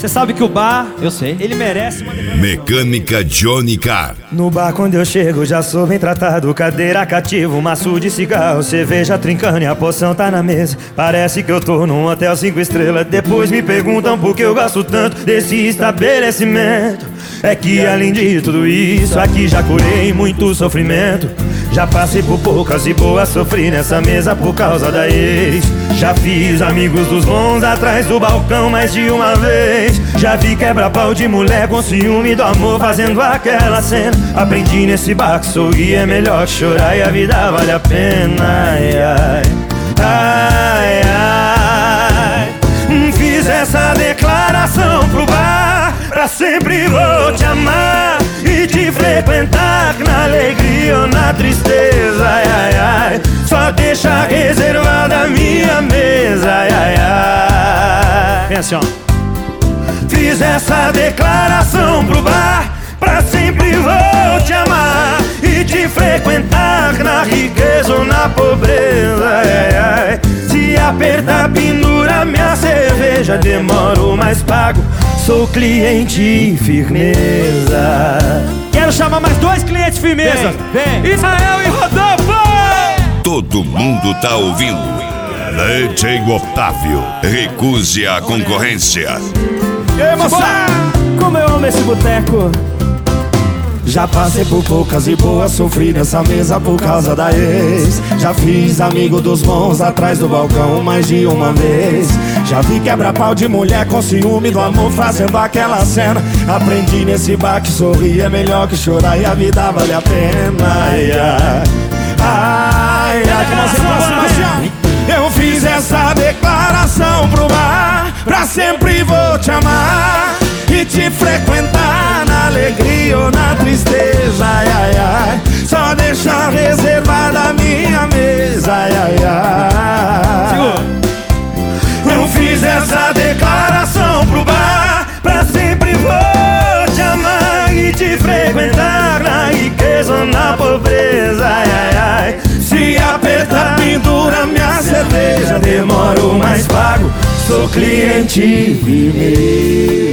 Você sabe que o bar, Eu sei. ele merece uma Mecânica Johnny Car. No bar quando eu chego já sou bem tratado. Cadeira cativa, maço de cigarro, cerveja trincando e a poção tá na mesa. Parece que eu tô num hotel 5 estrelas. Depois me perguntam por que eu gosto tanto desse estabelecimento. É que além de tudo isso, aqui já curei muito sofrimento. Já passei por poucas e boas, sofri nessa mesa por causa da ex. Já fiz amigos dos bons atrás do balcão mais de uma vez. Já vi quebra-pau de mulher com ciúme do amor fazendo aquela cena. Aprendi nesse bar que sorrir é melhor que chorar e a vida vale a pena. Ai, ai, ai, ai. Fiz essa declaração pro bar: pra sempre vou te amar e te frequentar, na alegria ou na tristeza. Ai, ai, ai. Só deixa reservada a minha mesa. Ai, ai, ai. Vem assim, ó. Fiz essa declaração pro bar: pra sempre vou te amar e te frequentar, na riqueza ou na pobreza. Ai, ai. Se apertar, pendura minha cerveja, demoro mas pago, sou cliente firmeza. Quero chamar mais 2 clientes firmeza. Vem. Israel e Rodolfo. Todo mundo tá ouvindo. DJ Otávio. Recuse a concorrência. E aí, moçada, como eu amo esse boteco. Já passei por poucas e boas, sofri nessa mesa por causa da ex. Já fiz amigo dos bons atrás do balcão mais de uma vez. Já vi quebra-pau de mulher com ciúme do amor fazendo aquela cena. Aprendi nesse bar que sorrir é melhor que chorar e a vida vale a pena. Ai, ai, ai, ai. Eu fiz essa declaração pro bar: pra sempre vou te amar e te frequentar, na alegria ou na tristeza. Ai, ai, ai. Só deixar reservada a minha mesa. Ai, ai, ai. Eu fiz essa declaração pro bar: pra sempre vou te amar e te frequentar, na riqueza ou na pobreza. Ai, ai, ai. Se apertar, pendura minha cerveja, demoro mas pago, sou cliente firme.